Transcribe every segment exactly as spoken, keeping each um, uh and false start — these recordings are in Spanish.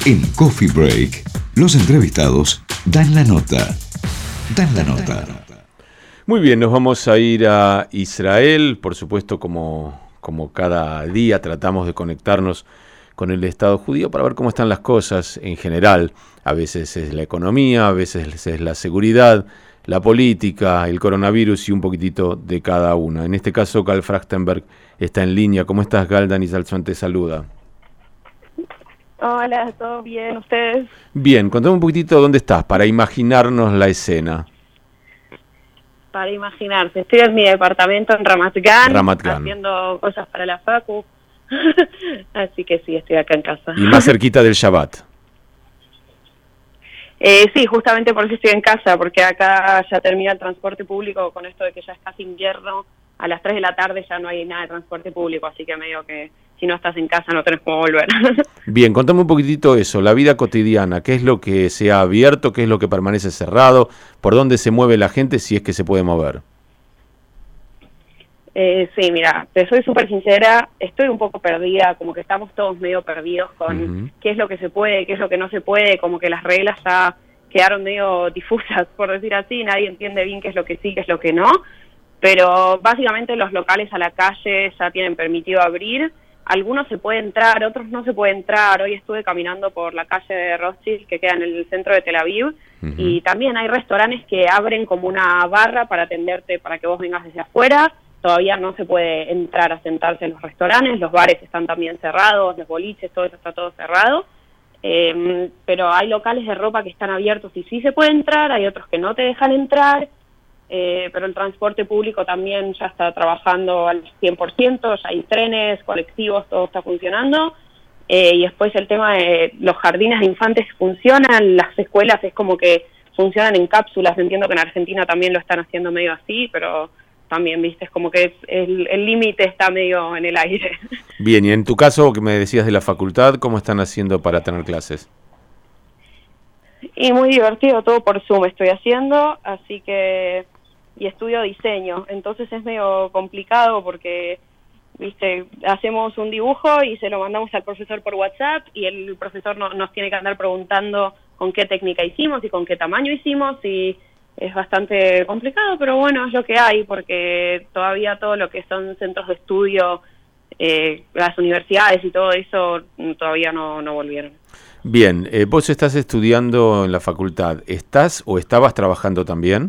En Coffee Break, los entrevistados dan la nota. Dan la nota. Muy bien, nos vamos a ir a Israel. Por supuesto, como, como cada día tratamos de conectarnos con el Estado judío para ver cómo están las cosas en general. A veces es la economía, a veces es la seguridad, la política, el coronavirus y un poquitito de cada una. En este caso, Gal Frachtenberg está en línea. ¿Cómo estás, Gal? Dani Salzman te saluda. Hola, ¿todo bien? ¿Ustedes? Bien, contame un poquitito dónde estás para imaginarnos la escena. Para imaginarse, estoy en mi departamento en Ramat Gan, Ramat Gan. haciendo cosas para la facu. Así que sí, estoy acá en casa. Y más cerquita del Shabbat. Eh, sí, justamente por eso estoy en casa, porque acá ya termina el transporte público con esto de que ya es casi invierno. A las tres de la tarde ya no hay nada de transporte público, así que medio que si no estás en casa no tenés cómo volver. Bien, contame un poquitito eso, la vida cotidiana, qué es lo que se ha abierto, qué es lo que permanece cerrado, por dónde se mueve la gente si es que se puede mover. Eh, sí, mira, te soy súper sincera, estoy un poco perdida, como que estamos todos medio perdidos con uh-huh. qué es lo que se puede, qué es lo que no se puede, como que las reglas ya quedaron medio difusas, por decir así, nadie entiende bien qué es lo que sí, qué es lo que no, pero básicamente los locales a la calle ya tienen permitido abrir, algunos se puede entrar, otros no se puede entrar. Hoy estuve caminando por la calle de Rothschild, que queda en el centro de Tel Aviv, uh-huh. y también hay restaurantes que abren como una barra para atenderte, para que vos vengas desde afuera. Todavía no se puede entrar a sentarse en los restaurantes, los bares están también cerrados, los boliches, todo eso está todo cerrado. Eh, pero hay locales de ropa que están abiertos y sí se puede entrar, hay otros que no te dejan entrar. Eh, pero el transporte público también ya está trabajando al cien por ciento, ya hay trenes, colectivos, todo está funcionando. Eh, y después el tema de los jardines de infantes funcionan, las escuelas es como que funcionan en cápsulas, entiendo que en Argentina también lo están haciendo medio así, pero también, viste, es como que es, el límite está medio en el aire. Bien, y en tu caso, que me decías de la facultad, ¿cómo están haciendo para tener clases? Y muy divertido, todo por Zoom estoy haciendo, así que... y estudio diseño, entonces es medio complicado porque, viste, hacemos un dibujo y se lo mandamos al profesor por WhatsApp y el profesor no, nos tiene que andar preguntando con qué técnica hicimos y con qué tamaño hicimos y es bastante complicado, pero bueno, es lo que hay porque todavía todo lo que son centros de estudio, eh, las universidades y todo eso todavía no, no volvieron. Bien, eh, vos estás estudiando en la facultad, ¿estás o estabas trabajando también?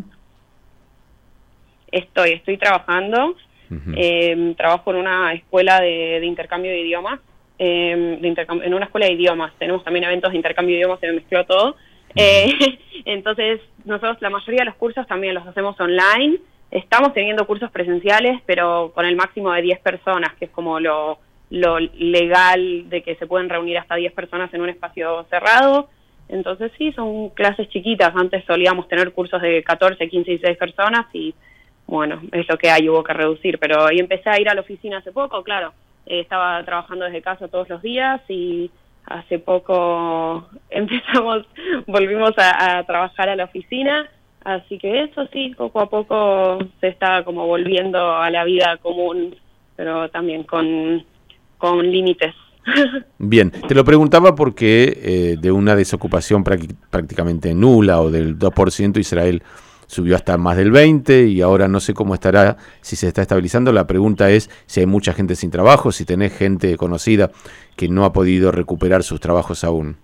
Estoy, estoy trabajando, uh-huh. eh, trabajo en una escuela de, de intercambio de idiomas, eh, de intercambio, en una escuela de idiomas, tenemos también eventos de intercambio de idiomas, se me mezcló todo, uh-huh. eh, entonces nosotros la mayoría de los cursos también los hacemos online, estamos teniendo cursos presenciales, pero con el máximo de diez personas, que es como lo, lo legal de que se pueden reunir hasta diez personas en un espacio cerrado. Entonces sí, son clases chiquitas, antes solíamos tener cursos de catorce, quince, dieciséis personas y bueno, es lo que hay, hubo que reducir, pero hoy empecé a ir a la oficina hace poco, claro, eh, estaba trabajando desde casa todos los días y hace poco empezamos, volvimos a, a trabajar a la oficina, así que eso sí, poco a poco se está como volviendo a la vida común, pero también con, con límites. Bien, te lo preguntaba porque eh, de una desocupación prácticamente nula o del dos por ciento Israel subió hasta más del veinte por ciento y ahora no sé cómo estará, si se está estabilizando. La pregunta es si hay mucha gente sin trabajo, si tenés gente conocida que no ha podido recuperar sus trabajos aún.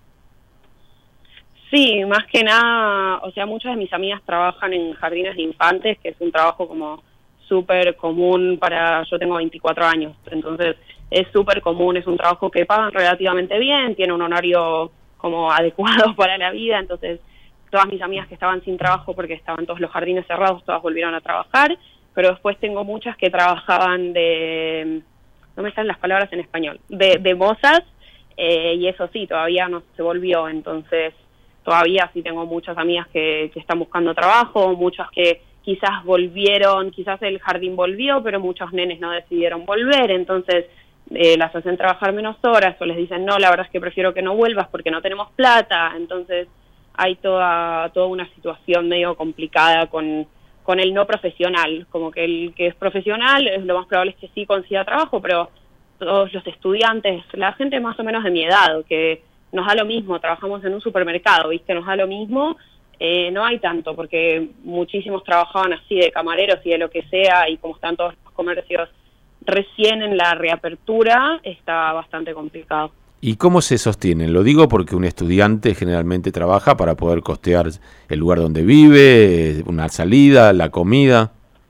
Sí, más que nada, o sea, muchas de mis amigas trabajan en jardines de infantes, que es un trabajo como súper común para, yo tengo veinticuatro años, entonces es súper común, es un trabajo que pagan relativamente bien, tiene un horario como adecuado para la vida, entonces todas mis amigas que estaban sin trabajo porque estaban todos los jardines cerrados, todas volvieron a trabajar, pero después tengo muchas que trabajaban de, no me salen las palabras en español, de, de mozas, eh, y eso sí, todavía no se volvió, entonces todavía sí tengo muchas amigas que, que están buscando trabajo, muchas que quizás volvieron, quizás el jardín volvió, pero muchos nenes no decidieron volver, entonces eh, las hacen trabajar menos horas o les dicen, no, la verdad es que prefiero que no vuelvas porque no tenemos plata, entonces hay toda toda una situación medio complicada con, con el no profesional, como que el que es profesional es lo más probable es que sí consiga trabajo, pero todos los estudiantes, la gente más o menos de mi edad, que nos da lo mismo, trabajamos en un supermercado, ¿viste? Nos da lo mismo, eh, no hay tanto, porque muchísimos trabajaban así de camareros y de lo que sea, y como están todos los comercios recién en la reapertura, está bastante complicado. ¿Y cómo se sostienen? Lo digo porque un estudiante generalmente trabaja para poder costear el lugar donde vive, una salida, la comida.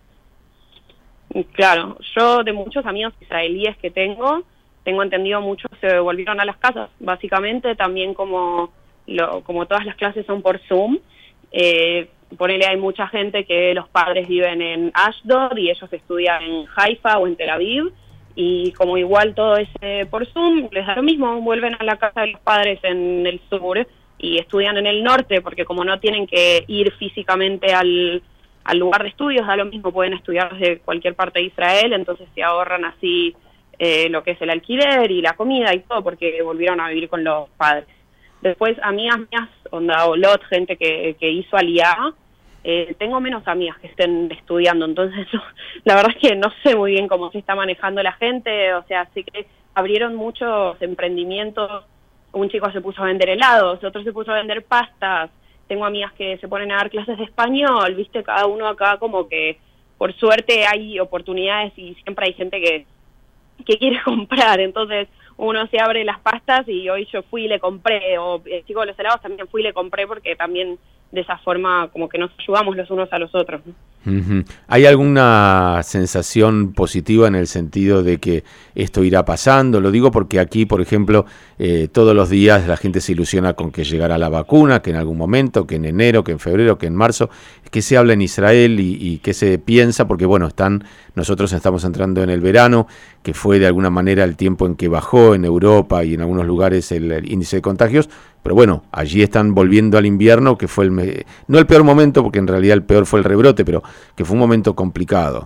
Claro, yo de muchos amigos israelíes que tengo, tengo entendido muchos se volvieron a las casas, básicamente, también como, lo, como todas las clases son por Zoom, eh, ponele, hay mucha gente que los padres viven en Ashdod y ellos estudian en Haifa o en Tel Aviv, y como igual todo es eh, por Zoom, les da lo mismo, vuelven a la casa de los padres en el sur y estudian en el norte, porque como no tienen que ir físicamente al, al lugar de estudios, da lo mismo, pueden estudiar desde cualquier parte de Israel, entonces se ahorran así eh, lo que es el alquiler y la comida y todo, porque volvieron a vivir con los padres. Después, amigas mías, onda Olot, gente que, que hizo Aliyah, Eh, tengo menos amigas que estén estudiando, entonces no, la verdad es que no sé muy bien cómo se está manejando la gente, o sea, sí que abrieron muchos emprendimientos, un chico se puso a vender helados, otro se puso a vender pastas, tengo amigas que se ponen a dar clases de español, viste, cada uno acá como que por suerte hay oportunidades y siempre hay gente que, que quiere comprar, entonces uno se abre las pastas y hoy yo fui y le compré, o el chico de los helados también fui y le compré porque también de esa forma como que nos ayudamos los unos a los otros. Uh-huh. ¿Hay alguna sensación positiva en el sentido de que esto irá pasando? Lo digo porque aquí, por ejemplo, eh, todos los días la gente se ilusiona con que llegará la vacuna, que en algún momento, que en enero, que en febrero, que en marzo, que se habla en Israel y, y que se piensa, porque bueno, están nosotros estamos entrando en el verano, que fue de alguna manera el tiempo en que bajó en Europa y en algunos lugares el, el índice de contagios, pero bueno, allí están volviendo al invierno, que fue el no el peor momento, porque en realidad el peor fue el rebrote, pero que fue un momento complicado.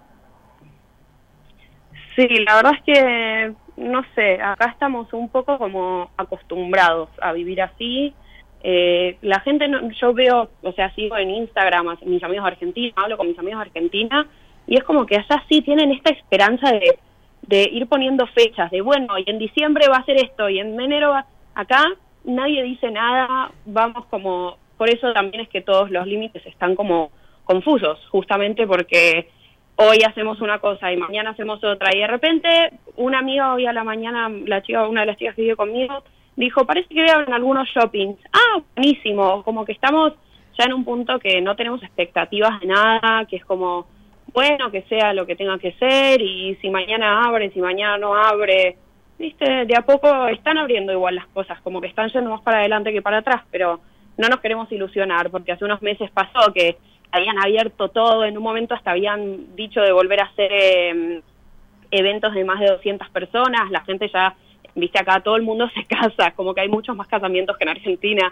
Sí, la verdad es que, no sé, acá estamos un poco como acostumbrados a vivir así. Eh, la gente, no, yo veo, o sea, sigo en Instagram a mis amigos argentinos, hablo con mis amigos de Argentina, y es como que allá sí tienen esta esperanza de, de ir poniendo fechas, de bueno, y en diciembre va a ser esto, y en enero va... Acá nadie dice nada, vamos como... Por eso también es que todos los límites están como confusos, justamente porque hoy hacemos una cosa y mañana hacemos otra, y de repente una amiga hoy a la mañana, la chica, una de las chicas que vive conmigo, dijo, parece que abren algunos shoppings. Ah, buenísimo, como que estamos ya en un punto que no tenemos expectativas de nada, que es como, bueno, que sea lo que tenga que ser, y si mañana abre, si mañana no abre, viste, de a poco están abriendo igual las cosas, como que están yendo más para adelante que para atrás, pero no nos queremos ilusionar, porque hace unos meses pasó que habían abierto todo, en un momento hasta habían dicho de volver a hacer eh, eventos de más de doscientas personas, la gente ya, viste, acá todo el mundo se casa, como que hay muchos más casamientos que en Argentina,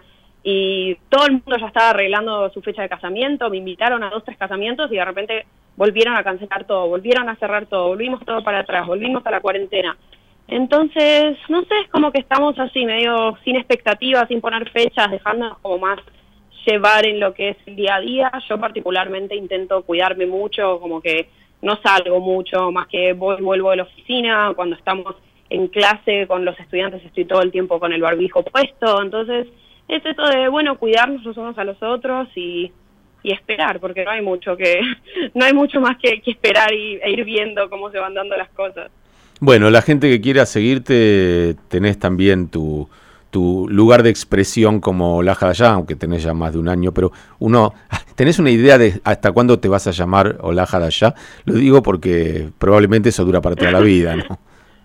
y todo el mundo ya estaba arreglando su fecha de casamiento, me invitaron a dos, tres casamientos, y de repente volvieron a cancelar todo, volvieron a cerrar todo, volvimos todo para atrás, volvimos a la cuarentena. Entonces, no sé, es como que estamos así, medio sin expectativas, sin poner fechas, dejándonos como más llevar en lo que es el día a día. Yo particularmente intento cuidarme mucho, como que no salgo mucho, más que voy, vuelvo de la oficina, cuando estamos en clase con los estudiantes estoy todo el tiempo con el barbijo puesto, entonces es esto de, bueno, cuidarnos los unos a los otros y, y esperar, porque no hay mucho que no hay mucho más que, que esperar y, e ir viendo cómo se van dando las cosas. Bueno, la gente que quiera seguirte, tenés también tu, tu lugar de expresión como Olaj Hadashah, aunque tenés ya más de un año, pero uno, ¿tenés una idea de hasta cuándo te vas a llamar Olaj Hadashah? Lo digo porque probablemente eso dura para toda la vida, ¿no?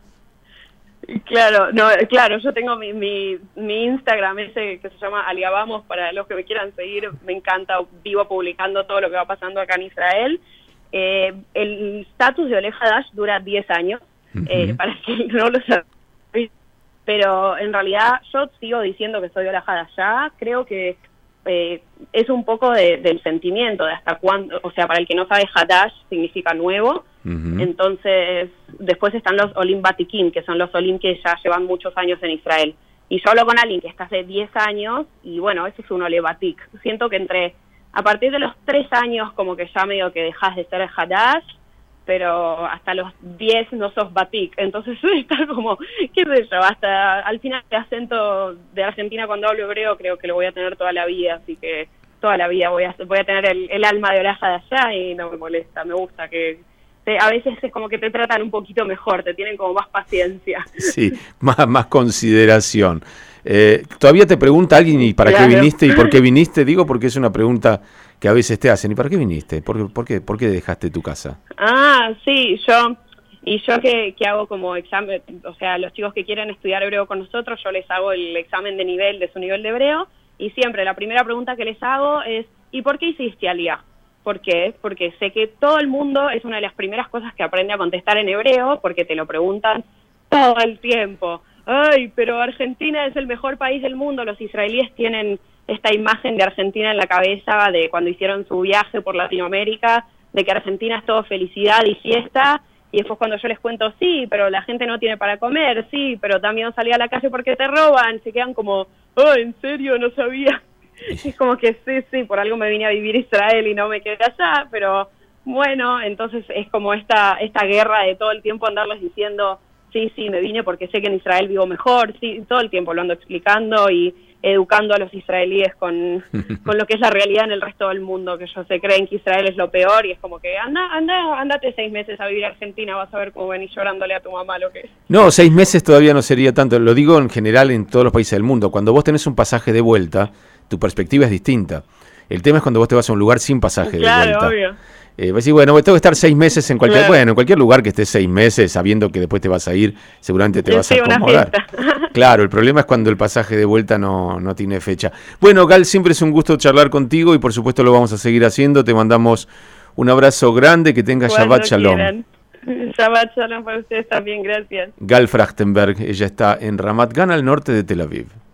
Claro, no, claro, yo tengo mi, mi, mi Instagram ese que se llama Aliabamos, para los que me quieran seguir, me encanta, vivo publicando todo lo que va pasando acá en Israel. Eh, el estatus de Olaj Hadashah dura diez años. Eh, para que no lo sepa, pero en realidad yo sigo diciendo que soy Olaj Hadashah. Creo que eh, es un poco de, del sentimiento de hasta cuándo, o sea, para el que no sabe, Hadash significa nuevo. Uh-huh. Entonces después están los Olim Batikim, que son los Olim que ya llevan muchos años en Israel, y yo hablo con alguien que está hace diez años y bueno, eso es un Ole Batik. Siento que entre a partir de los tres años como que ya medio que dejas de ser Hadash, pero hasta los diez no sos batik, entonces está como, qué sé yo, hasta al final el acento de Argentina cuando hablo hebreo creo que lo voy a tener toda la vida, así que toda la vida voy a voy a tener el, el alma de Olaja de allá y no me molesta, me gusta que te, a veces es como que te tratan un poquito mejor, te tienen como más paciencia. Sí, más, más consideración. Eh, todavía te pregunta alguien, ¿y para Claro. qué viniste? ¿Y por qué viniste? Digo, porque es una pregunta que a veces te hacen. ¿Y para qué viniste? ¿Por qué, por qué, por qué dejaste tu casa? Ah, sí, yo, y yo que, que hago como examen, o sea, los chicos que quieren estudiar hebreo con nosotros, yo les hago el examen de nivel, de su nivel de hebreo, y siempre la primera pregunta que les hago es, ¿y por qué hiciste aliyá? ¿Por qué? Porque sé que todo el mundo, es una de las primeras cosas que aprende a contestar en hebreo, porque te lo preguntan todo el tiempo. Ay, pero Argentina es el mejor país del mundo, los israelíes tienen esta imagen de Argentina en la cabeza de cuando hicieron su viaje por Latinoamérica, de que Argentina es todo felicidad y fiesta, y después cuando yo les cuento, sí, pero la gente no tiene para comer, sí, pero también salí a la calle porque te roban, se quedan como, oh, ¿en serio? No sabía. Es como que sí, sí, por algo me vine a vivir a Israel y no me quedé allá, pero bueno, entonces es como esta, esta guerra de todo el tiempo andarles diciendo, sí, sí, me vine porque sé que en Israel vivo mejor, sí, todo el tiempo lo ando explicando y educando a los israelíes con, con lo que es la realidad en el resto del mundo, que ellos se creen que Israel es lo peor y es como que anda, anda, andate seis meses a vivir a Argentina, vas a ver cómo venís llorándole a tu mamá lo que es. No, seis meses todavía no sería tanto, lo digo en general en todos los países del mundo. Cuando vos tenés un pasaje de vuelta, tu perspectiva es distinta. El tema es cuando vos te vas a un lugar sin pasaje Claro, de vuelta. obvio. Eh, vas a decir, bueno, tengo que estar seis meses en cualquier, Claro. bueno, en cualquier lugar que estés seis meses, sabiendo que después te vas a ir, seguramente te vas Sí, a una acomodar. fiesta. Claro, el problema es cuando el pasaje de vuelta no, no tiene fecha. Bueno, Gal, siempre es un gusto charlar contigo y por supuesto lo vamos a seguir haciendo. Te mandamos un abrazo grande, que tengas Cuando Shabbat Shalom. quieran. Shabbat Shalom para ustedes también, gracias. Gal Frachtenberg, ella está en Ramat Gan, al norte de Tel Aviv.